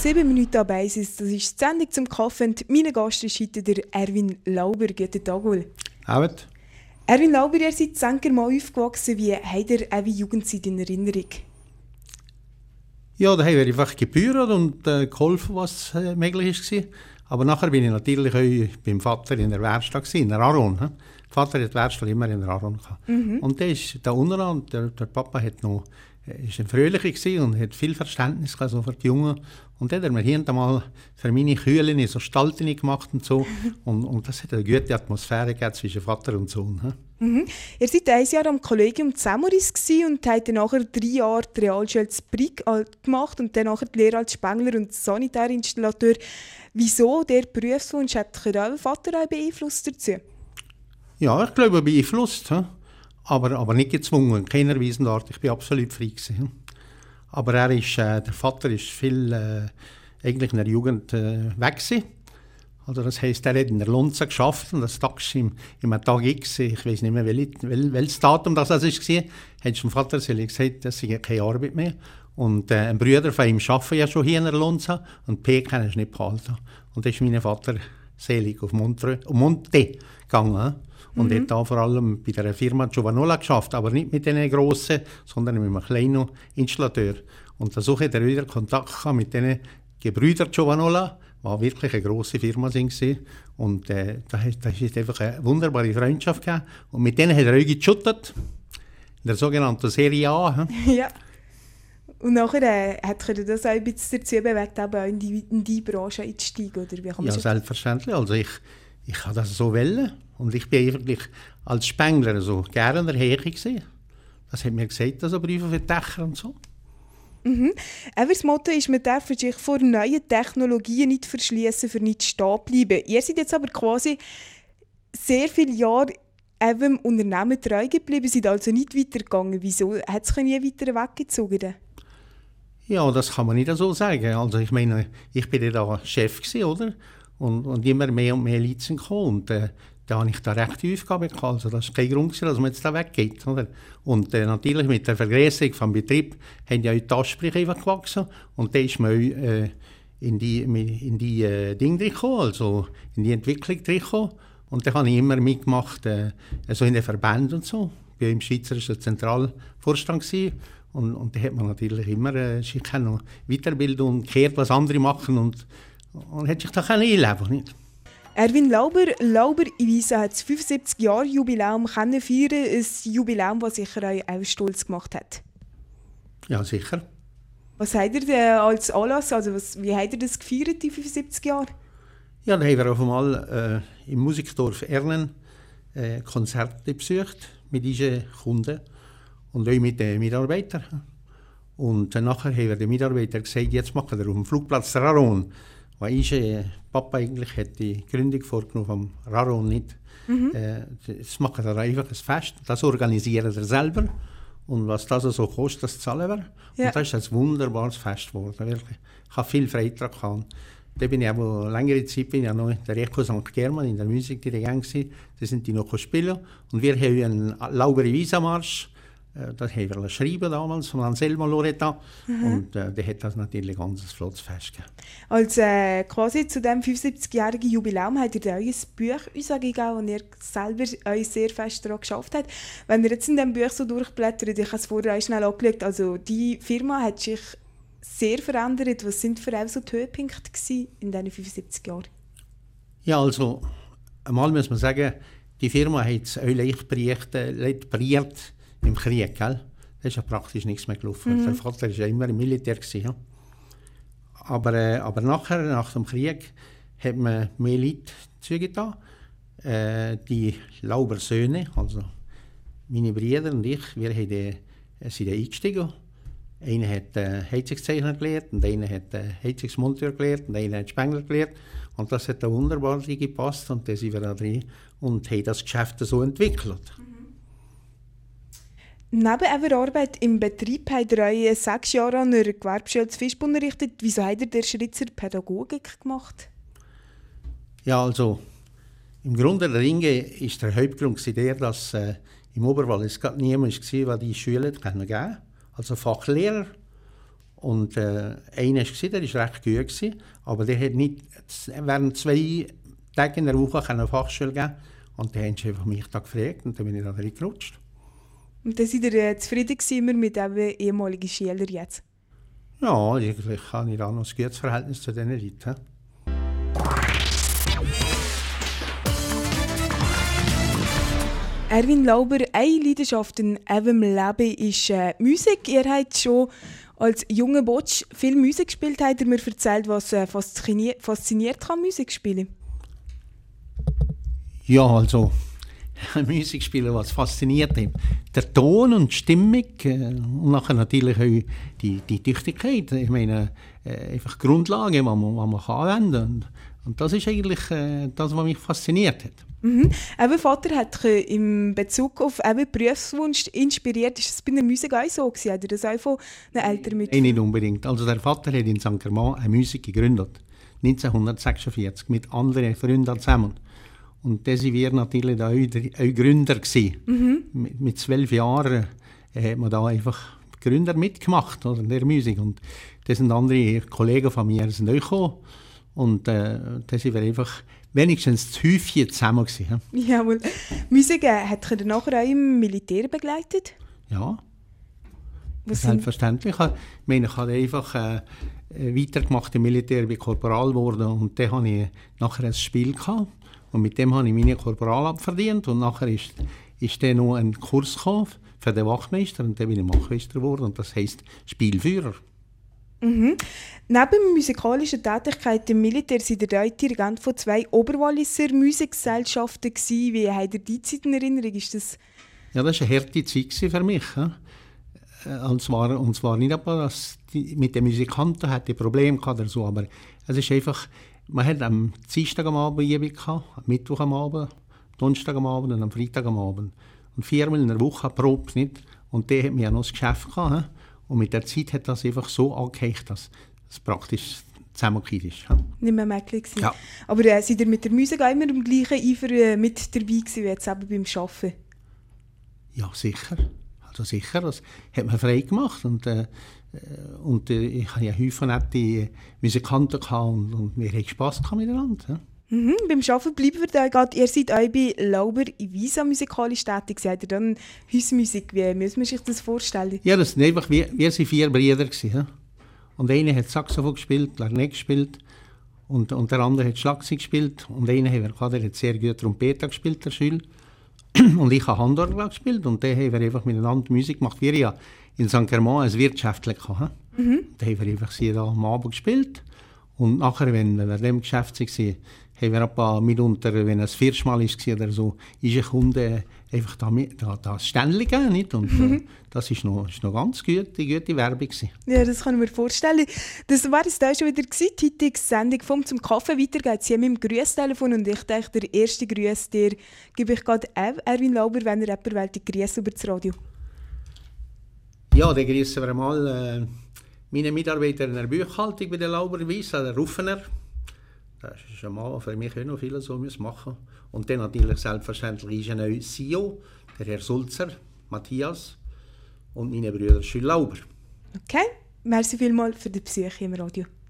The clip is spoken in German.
7 Minuten an Basis. Das ist die Sendung zum Kaffee und mein Gast ist heute der Erwin Lauber. Guten Tag, Ul. Abend. Erwin Lauber, ihr seid Senker mal aufgewachsen. Wie habt ihr eure Jugendzeit in Erinnerung? Ja, da haben wir einfach gebührt und geholfen, was möglich war. Aber nachher bin ich natürlich auch beim Vater in der Werkstatt, in der Aron. Der Vater hat die Werkstatt immer in der Aron gehabt. Und der ist da unten und der Papa ist ein Fröhlicher und hat viel Verständnis also für die Jungen. Und dann hat er mir hier und da mal für meine Kühle so Stalten gemacht und so. Und das hat eine gute Atmosphäre gegeben zwischen Vater und Sohn. Ihr seid 1 Jahr am Kollegium Zemoris und habt dann nachher 3 Jahre die Realschule Brig gemacht und dann nachher die Lehre als Spengler und Sanitärinstallateur. Wieso der Berufswunsch hat euren Vater auch beeinflusst dazu? Ja, ich glaube, beeinflusst. Aber nicht gezwungen, in keiner Weise Art. Ich war absolut frei gewesen. Aber der Vater ist viel eigentlich in der Jugend weg gewesen. Also das heisst, er hat in der Lonza geschafft und das Tag im Tag X, ich weiß nicht mehr, welches Datum das war, hat dem Vater gesagt, das sei keine Arbeit mehr. Und ein Bruder von ihm arbeitet ja schon hier in der Lonza und P kann er nicht behalten. Und dann ist mein Vater selig auf Monte gegangen. Und hat da vor allem bei der Firma Giovanola geschafft, aber nicht mit den grossen, sondern mit einem kleinen Installateur. Und so hat er wieder Kontakt gehabt mit den Gebrüdern Giovanola, die wirklich eine grosse Firma waren. Und da ist einfach eine wunderbare Freundschaft gegeben. Und mit denen hat er auch geschuttet, in der sogenannten Serie A. Ja. Und nachher hat er das auch ein bisschen dazu bewegt, auch in die Branche einzusteigen? Oder wie kann man selbstverständlich. Also ich habe das so wollen. Und ich bin wirklich als Spengler so gerne daher gewesen. Das hat mir gesagt, also Briefe für Dächer und so. Das Motto ist, man darf sich vor neuen Technologien nicht verschließen, für nicht stehen bleiben. Ihr seid jetzt aber quasi sehr viele Jahre dem Unternehmen treu geblieben, seid also nicht weitergegangen. Wieso? Hat es nie weiter weggezogen? Ja, das kann man nicht so sagen. Also ich meine, ich bin ja da Chef gewesen, oder? Und immer mehr und mehr Leute sind gekommen. Und da habe ich da recht die Aufgabe gehabt. Also das ist kein Grund, dass man jetzt da weggeht. Oder? Und natürlich mit der Vergrößerung des Betriebs haben ja auch die Ansprüche einfach gewachsen. Und da ist man auch in die Dinge gekommen, also in die Entwicklung gekommen. Und da habe ich immer mitgemacht, also in den Verbänden und so. Ich war im Schweizerischen Zentralvorstand gewesen. Und da hat man natürlich immer sich noch Weiterbildung gehört, was andere machen und hat sich da einleben nicht. Erwin Lauber in Wiesa hat das 75-Jahre-Jubiläum feiern, ein Jubiläum, das sicher auch stolz gemacht hat. Ja, sicher. Was habt ihr denn als Anlass, also wie habt ihr das gefeiert, die 75 Jahre? Ja, da haben wir auf einmal im Musikdorf Ernen Konzerte besucht mit diesen Kunden und auch mit den Mitarbeitern. Und nachher haben wir den Mitarbeitern gesagt, jetzt machen wir auf dem Flugplatz der Aron. Weil Papa eigentlich hat die Gründung vorgenommen vom Raron nicht. Das machen wir einfach ein Fest, das organisieren wir selber. Und was das so kostet, das zahlen wir. Ja. Und das ist ein wunderbares Fest geworden. Wirklich. Ich habe viel Freitag gehabt. Da bin ich aber längere Zeit noch in der Echo St. German in der Musikdirigent gewesen. Da sind die noch spielen. Und wir haben einen Lauberi-Visa-Marsch. Das haben wir geschrieben damals von Anselmo Loretta. Und der hat das natürlich ein ganz flottes Fest gegeben. Also quasi zu diesem 75-jährigen Jubiläum habt ihr euer Buch uns gegeben, und ihr selber euch sehr fest daran geschafft habt. Wenn ihr jetzt in diesem Buch so durchblättert, ich habe es vorher schnell angeschaut, also die Firma hat sich sehr verändert. Was sind für euch so die Höhepunkte in diesen 75 Jahren? Ja, also einmal muss man sagen, die Firma hat es auch leicht beriert im Krieg, gell? Da ist ja praktisch nichts mehr gelaufen. Der Vater war ja immer im Militär gewesen, ja? Aber nachher, nach dem Krieg, hat man mehr Leute zugetan. Die Lauber Söhne, also meine Brüder und ich, wir sind eingestiegen. Einer hat Heizungszeichner gelernt, und einer hat Heizungsmonteur gelernt, und einer hat Spengler gelernt. Und das hat da wunderbar gepasst, und dann sind wir da drin und haben das Geschäft so entwickelt. Neben eurer Arbeit im Betrieb habt ihr euch 6 Jahre an einer Gewerbeschule zu Visp unterrichtet. Wieso habt ihr den Schritt zur Pädagogik gemacht? Ja, also im Grunde der Dinge ist der Hauptgrund der, dass im Oberwallis gerade niemand war, der die Schule geben konnte. Also Fachlehrer. Und einer war, der war recht gut gewesen, aber der hat nicht während 2 Tagen in der Woche eine Fachschule gegeben. Und dann haben sie einfach mich da gefragt und dann bin ich da reingerutscht. Und dann seid ihr zufrieden gewesen mit dem ehemaligen Schüler jetzt? Ja, eigentlich habe ich da noch ein gutes Verhältnis zu diesen Leuten. Erwin Lauber, eine Leidenschaft in eurem Leben ist Musik. Ihr habt schon als junger Botsch viel Musik gespielt. Habt ihr mir erzählt, was fasziniert kann, Musik spielen? Ja, also Musik spielen, was fasziniert hat. Der Ton und die Stimmung und nachher natürlich auch die Tüchtigkeit. Ich meine, einfach die Grundlagen, die man anwenden kann. Und das ist eigentlich das, was mich fasziniert hat. Mhm. Euer Vater hat in Bezug auf euren Berufswunsch inspiriert. Ist das bei der Musik auch so gewesen? Hat er das auch von den Eltern mit? Nein, nicht unbedingt. Also der Vater hat in St. Germain eine Musik gegründet. 1946 mit anderen Freunden zusammen. Und da waren wir natürlich auch Gründer gewesen. Mhm. Mit 12 Jahren hat man da einfach Gründer mitgemacht oder, in der Musik. Und da sind andere Kollegen von mir sind auch gekommen. Und da sind wir einfach wenigstens das Häufchen zusammen gewesen. Jawohl. Musik hat ihr nachher auch im Militär begleitet? Ja. Selbstverständlich. Ich meine, ich habe einfach weitergemacht im Militär, bin Korporal geworden. Und dann hatte ich nachher ein Spiel gehabt. Und mit dem habe ich meine Korporal verdient. Und nachher ist dann noch ein Kurs gekommen für den Wachtmeister. Und dann bin ich Wachtmeister geworden. Und das heisst Spielführer. Mhm. Neben musikalischen Tätigkeiten im Militär seid ihr auch Dirigent von 2 Oberwalliser Musikgesellschaften gewesen. Wie habt ihr die Zeit in Erinnerung? Ist das? Ja, das war eine harte Zeit für mich. Und zwar nicht, dass mit den Musikanten hatte ich Probleme oder so, aber es ist einfach, man hat am Dienstag am Abend Übung gehabt, am Mittwoch am Abend, Donnerstag am Abend und am Freitag am Abend. Und 4-mal in der Woche probt nicht. Und der hat mir ja noch das Geschäft gehabt. Und mit der Zeit hat das einfach so angehängt, dass es praktisch zusammengekehrt ist. Nicht mehr möglich gewesen. Ja. Aber seid ihr mit der Musik auch immer im gleichen Eifer mit dabei gewesen, wie jetzt eben beim Arbeiten? Ja, sicher. Also sicher, das hat man frei gemacht. Und ich hatte ja häufig nette Musikanten und wir hatten Spass miteinander. Ja. Mhm, beim Arbeiten bleiben wir da gerade. Ihr seid auch bei Lauber in Wiesa musikalisch tätig. Seid ihr dann Hausmusik? Wie muss man sich das vorstellen? Ja, das sind einfach, wir waren 4 Brüder. Ja. Und einer hat Saxophon gespielt, Klarinett gespielt und der andere hat Schlagzeug gespielt. Und einer hat sehr gut Trompete gespielt, der Schüler. Und ich habe Handorgel gespielt und dann haben wir einfach miteinander Musik gemacht. Wir ja in St. Germain ein Wirtschaftlich gehabt. Mhm. Da haben wir einfach sie da am Abend gespielt. Und nachher, wenn wir in dem Geschäft waren, haben wir ein paar mitunter, wenn es 4. Mal war oder so, ist ein Kunde einfach da Ständchen gegeben, nicht? Und das ist noch ganz gute Werbung gewesen. Ja, das kann ich mir vorstellen. Das war es da schon wieder gewesen, die heutige Sendung vom «Zum Kaffee». Weiter geht es hier mit dem Grüßtelefon und ich denke, der erste Grüß, der gebe ich gerade Erwin Lauber, wenn er jemand will, die Grüße über das Radio. Ja, dann grüßen wir mal meine Mitarbeiter in der Buchhaltung bei der Lauber Wiesa, der Ruffener. Das ist ein Mann, der für mich auch noch viel so machen muss. Und dann natürlich selbstverständlich ist ein neuer CEO, der Herr Sulzer, Matthias und meine Brüder Schül Lauber. Okay, merci vielmals für den Besuch im Radio.